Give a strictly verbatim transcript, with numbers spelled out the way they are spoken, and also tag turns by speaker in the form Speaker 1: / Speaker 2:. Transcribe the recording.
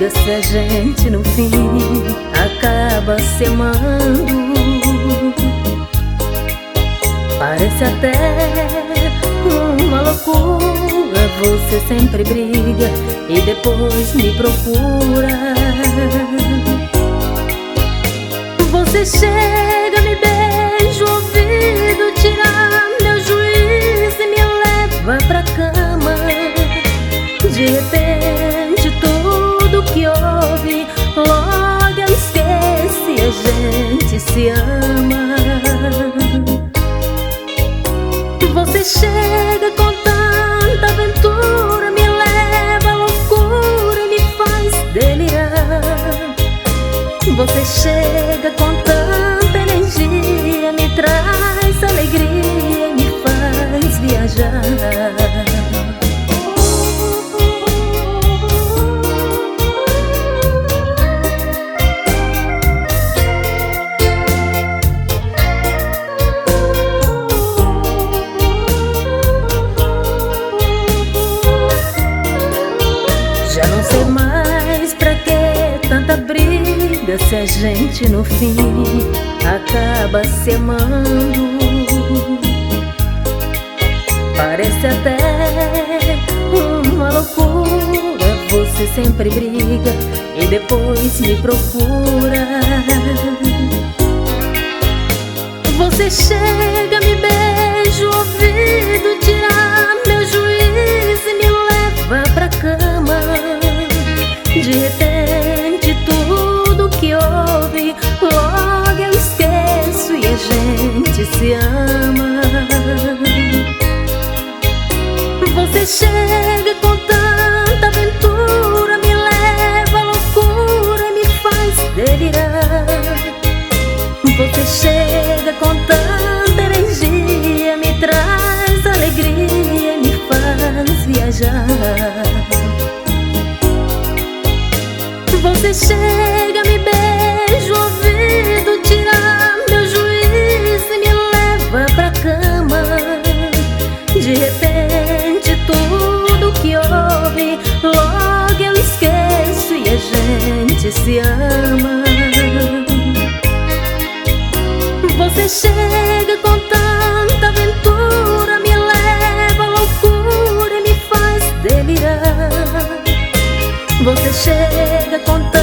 Speaker 1: briga se a gente no fim acaba se amando. Parece até uma loucura, você sempre briga e depois me procura. Você chega, me beija o ouvido, tira meu juízo e me leva pra cama. De repente tudo que houve logo eu esqueço e a gente se ama. Você chega com tanta aventura, me leva à loucura e me faz delirar. Você chega com tanta energia, me traz alegria e me faz viajar. Já não sei mais pra que tanta briga se a gente no fim acaba se amando. Parece até uma loucura, você sempre briga e depois me procura. Você chega, me beija o ouvido, tira meu juízo e me leva pra cama. De repente tudo que houve logo eu esqueço e a gente se ama. Você chega com tanta aventura, me leva à loucura e me faz delirar. Você chega com tanta energia, me traz alegria e me faz viajar. Você chega, me beija o ouvido, tira meu juízo e me leva pra cama. De repente tudo que houve logo eu esqueço e a gente se ama. Você chega com tanta aventura, me leva à loucura e me faz delirar. Você chega com tanta